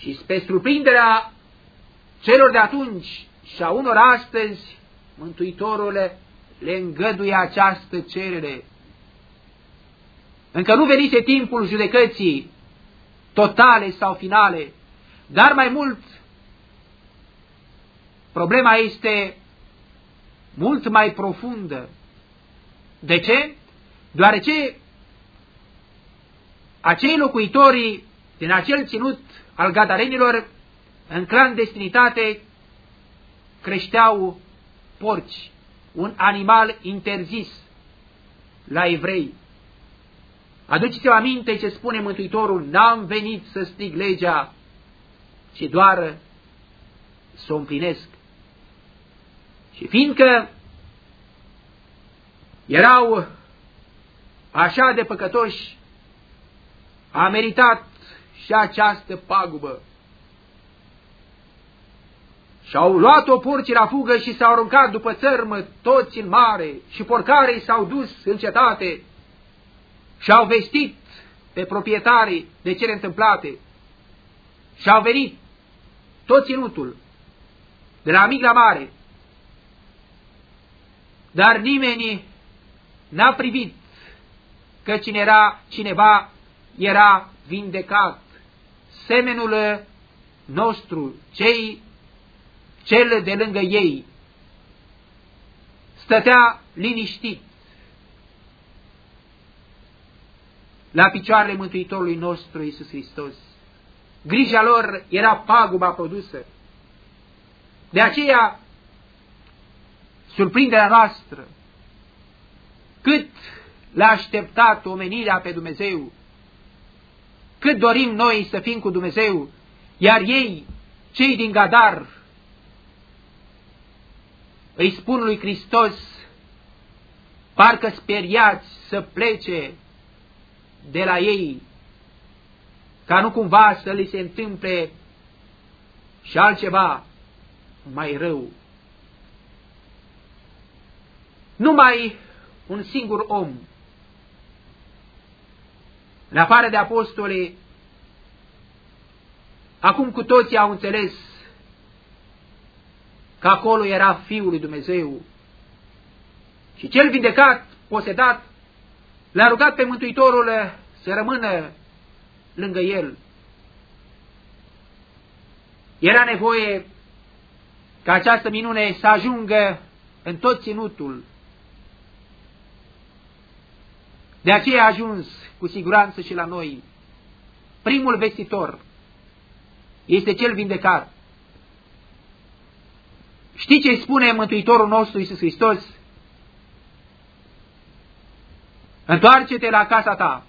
Și spre surprinderea celor de atunci și a unor astăzi, Mântuitorul le îngăduie această cerere. Încă nu venise timpul judecății totale sau finale, dar mai mult problema este mult mai profundă. De ce? Deoarece acei locuitori din acel ținut al gadarenilor în clandestinitate creșteau porci, un animal interzis la evrei. Aduceți-vă aminte ce spune Mântuitorul: n-am venit să strig legea, ci doar să o împlinesc. Și fiindcă erau așa de păcătoși, a meritat și această pagubă. Și-au luat-o porcii la fugă și s-au aruncat după țărmă toți în mare, și porcarii s-au dus în cetate și-au vestit pe proprietarii de cele întâmplate. Și-au venit tot ținutul, de la mic la mare, dar nimeni n-a privit că cineva era vindecat. Semenul nostru, cel de lângă ei, stătea liniștit la picioarele Mântuitorului nostru Iisus Hristos. Grija lor era paguba produsă. De aceea, surprinderea noastră, cât l-a așteptat omenirea pe Dumnezeu, cât dorim noi să fim cu Dumnezeu, iar ei, cei din Gadar, îi spun lui Hristos, parcă speriați să plece de la ei, ca nu cumva să li se întâmple și altceva mai rău. Numai un singur om, în afară de apostoli, acum cu toții au înțeles că acolo era Fiul lui Dumnezeu. Și cel vindecat, posedat, l-a rugat pe Mântuitorul să rămână lângă el. Era nevoie ca această minune să ajungă în tot ținutul. De aceea a ajuns cu siguranță și la noi. Primul vestitor este cel vindecat. Știi ce spune Mântuitorul nostru Iisus Hristos? Întoarce-te la casa ta,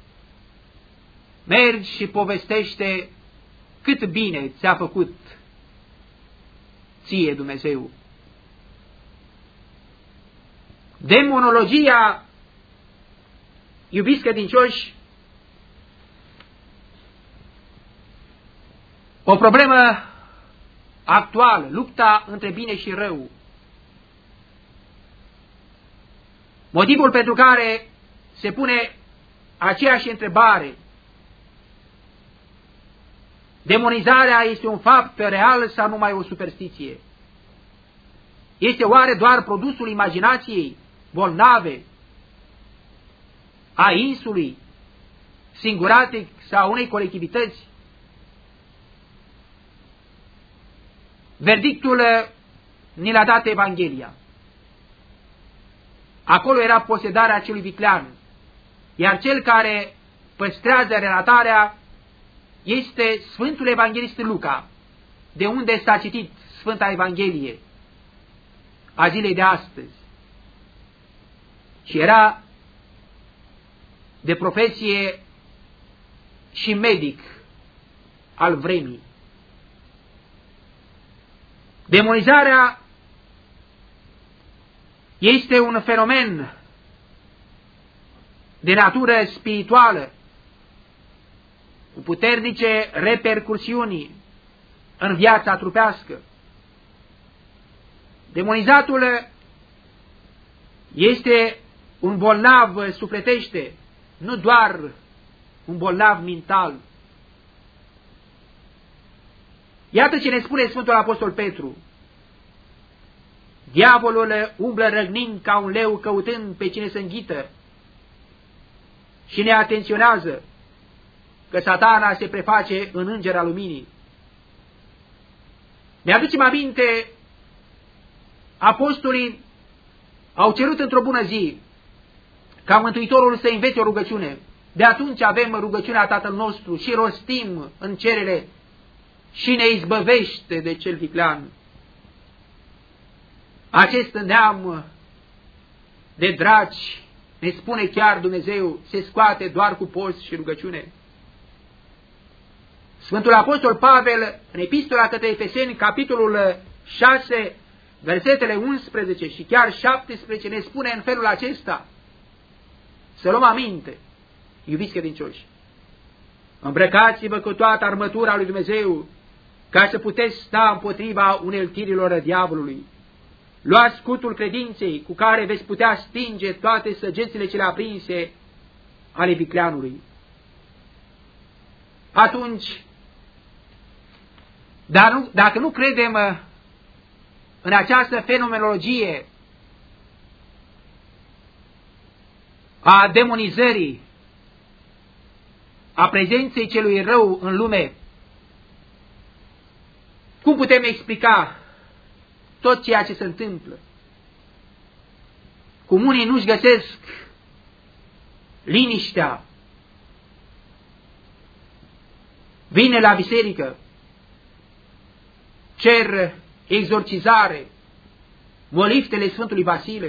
mergi și povestește cât bine ți-a făcut ție Dumnezeu. Demonologia, iubiți credincioși, o problemă actuală, lupta între bine și rău. Motivul pentru care se pune aceeași întrebare: demonizarea este un fapt real sau numai o superstiție? Este oare doar produsul imaginației bolnave, a insului singuratic sau unei colectivități? Verdictul ni l-a dat Evanghelia. Acolo era posedarea acelui viclean, iar cel care păstrează relatarea este Sfântul Evanghelist Luca, de unde s-a citit Sfânta Evanghelie a zilei de astăzi. Și era de profesie și medic al vremii. Demonizarea este un fenomen de natură spirituală, cu puternice repercursiuni în viața trupească. Demonizatul este un bolnav sufletește, nu doar un bolnav mental. Iată ce ne spune Sfântul Apostol Petru. Diavolul umblă răgnind ca un leu căutând pe cine să înghită și ne atenționează că Satana se preface în înger al luminii. Ne aducem aminte, apostolii au cerut într-o bună zi ca Mântuitorul să învețe o rugăciune. De atunci avem rugăciunea Tatăl nostru și rostim în cerere și ne izbăvește de cel viclean. Acest neam de dragi, ne spune chiar Dumnezeu, se scoate doar cu post și rugăciune. Sfântul Apostol Pavel, în Epistola către Efeseni, capitolul 6, versetele 11 și chiar 17, ne spune în felul acesta. Să luăm aminte, iubiți credincioși, îmbrăcați-vă cu toată armătura lui Dumnezeu, ca să puteți sta împotriva uneltirilor diavolului. Luați scutul credinței, cu care veți putea stinge toate săgețile cele aprinse ale vicleanului. Atunci, dacă nu credem în această fenomenologie a demonizării, a prezenței celui rău în lume, cum putem explica tot ceea ce se întâmplă? Cum unii nu-și găsesc liniștea, vine la biserică, cer exorcizare, moliftele Sfântului Vasile.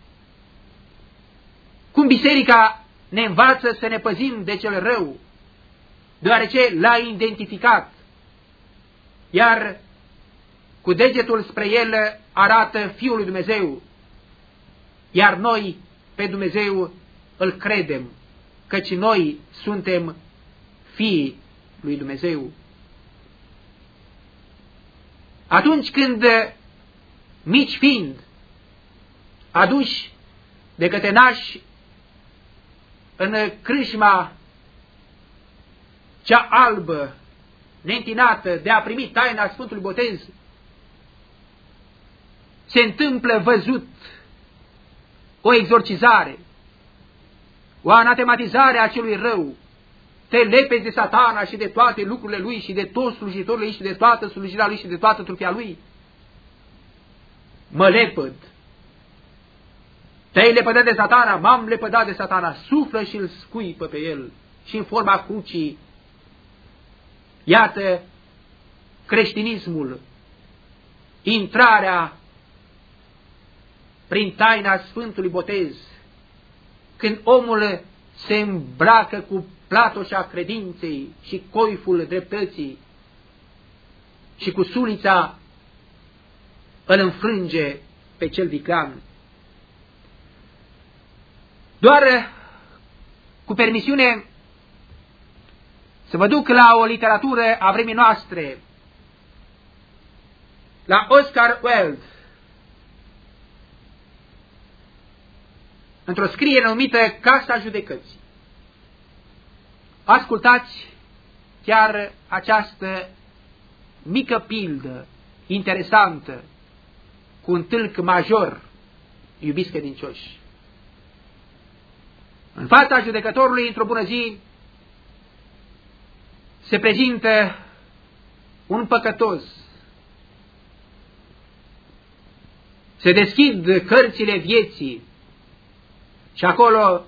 Cum biserica ne învață să ne păzim de cel rău, deoarece l-a identificat, iar cu degetul spre el arată Fiul lui Dumnezeu, iar noi pe Dumnezeu îl credem, căci noi suntem fiii lui Dumnezeu. Atunci când, mici fiind, aduși de către nași în crâșma cea albă, neîntinată, de a primi taina Sfântului Botez, se întâmplă văzut o exorcizare, o anatematizare a celui rău. Te lepezi de Satana și de toate lucrurile lui și de toți slujitorii lui și de toată slujirea lui și de toată trupia lui. Mă lepăd. Te-ai lepădat de Satana, m-am lepădat de Satana, suflă și îl scuipă pe el și în forma crucii. Iată creștinismul, intrarea prin taina Sfântului Botez, când omul se îmbracă cu platoșa credinței și coiful dreptății și cu sulița îl înfrânge pe cel viclean. Doar cu permisiune să vă duc la o literatură a vremii noastre, la Oscar Wilde, într-o scriere numită Casa Judecății. Ascultați chiar această mică pildă interesantă, cu un tâlc major, iubiți credincioși. În fața judecătorului, într-o bună zi, se prezintă un păcătos. Se deschid cărțile vieții și acolo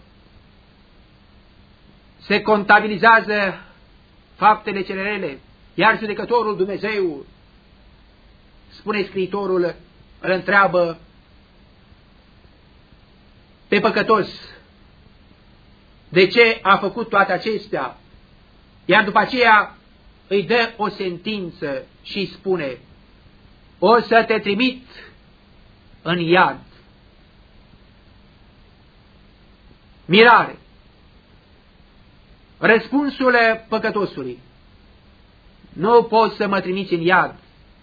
se contabilizează faptele cele rele, iar judecătorul Dumnezeu, spune scriitorul, îl întreabă pe păcătos de ce a făcut toate acestea, iar după aceea îi dă o sentință și îi spune: o să te trimit în iad. Mirare! Răspunsul păcătosului: nu poți să mă trimiți în iad.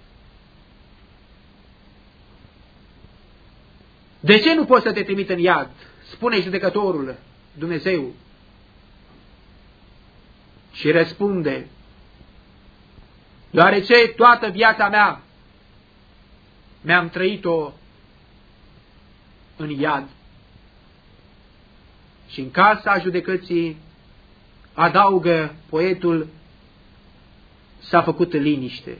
De ce nu poți să te trimit în iad? Spune judecătorul Dumnezeu. Și răspunde: deoarece toată viața mea mi-am trăit-o în iad. Și în casa judecății, adaugă poetul, s-a făcut liniște.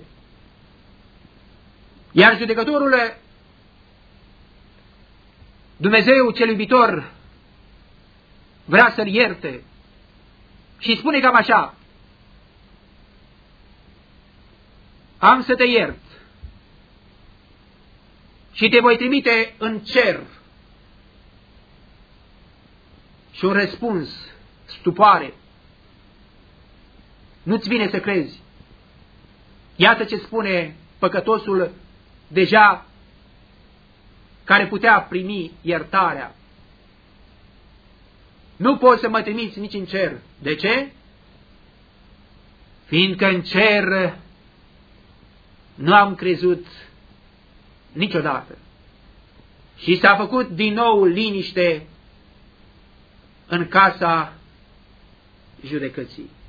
Iar judecătorul, Dumnezeu cel iubitor, vrea să-l ierte și spune cam așa: am să te iert și te voi trimite în cer. Și un răspuns, stupoare. Nu-ți vine să crezi. Iată ce spune păcătosul deja care putea primi iertarea. Nu poți să mă trimiți nici în cer. De ce? Fiindcă în cer nu am crezut niciodată. Și s-a făcut din nou liniște în casa judecății.